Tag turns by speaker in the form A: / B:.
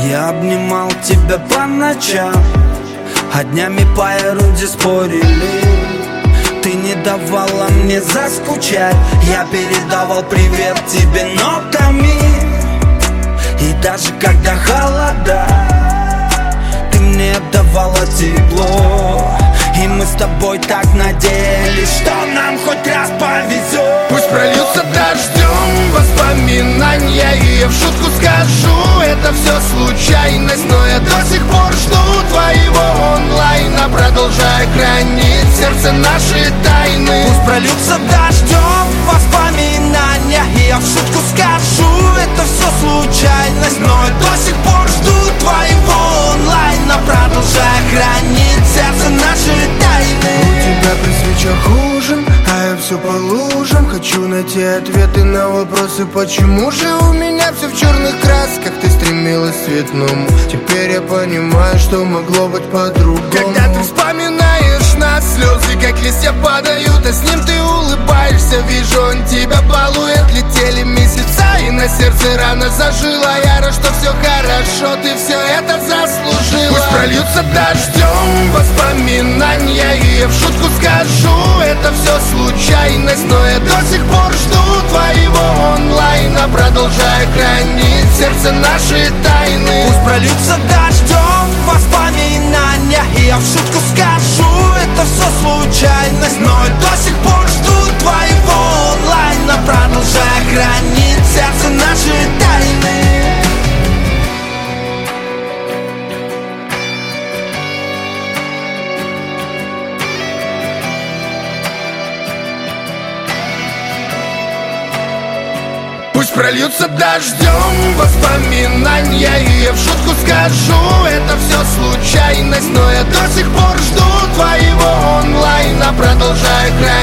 A: Я обнимал тебя по ночам, а днями по ерунде спорили. Ты не давала мне заскучать, я передавал привет тебе нотами. И даже когда холода, ты мне давала тепло. И мы с тобой так надеялись, что нам хоть раз повезет.
B: Пусть прольются дождем воспоминания, и я в шутку скажу, это все случайность. Но я до сих пор жду твоего онлайна, продолжая хранить в сердце наши тайны.
A: Пусть прольются дождем воспоминания, и я в шутку скажу, это все случайность. Но я до сих пор жду твоего онлайна, продолжая хранить в сердце наши тайны.
B: У тебя при свечах ужин, а я все по лужам. Хочу найти ответы на вопросы, почему же у меня все в черных красках. Ты стремилась к цветному, теперь я понимаю, что могло быть по-другому. Когда ты вспоминаешь нас, слезы как листья падают, а с ним ты улыбаешься. Вижу, он тебя балует, летели месяца, и на сердце рано зажила. Я рад, что все хорошо, ты все это заслужила. Пусть прольются дождем воспоминания, и я в шутку скажу, это все случайность. Но я до сих пор жду твоего онлайна, продолжая хранить в сердце наши тайны.
A: Пусть прольются дождем воспоминания, и я в шутку скажу, это все случайность. Но я до сих пор жду твоего онлайна, продолжая хранить в сердце наши тайны.
B: Пусть прольются дождем воспоминания, и я в шутку скажу, это все случайность. Но я до сих пор жду твоего онлайна, продолжая хранить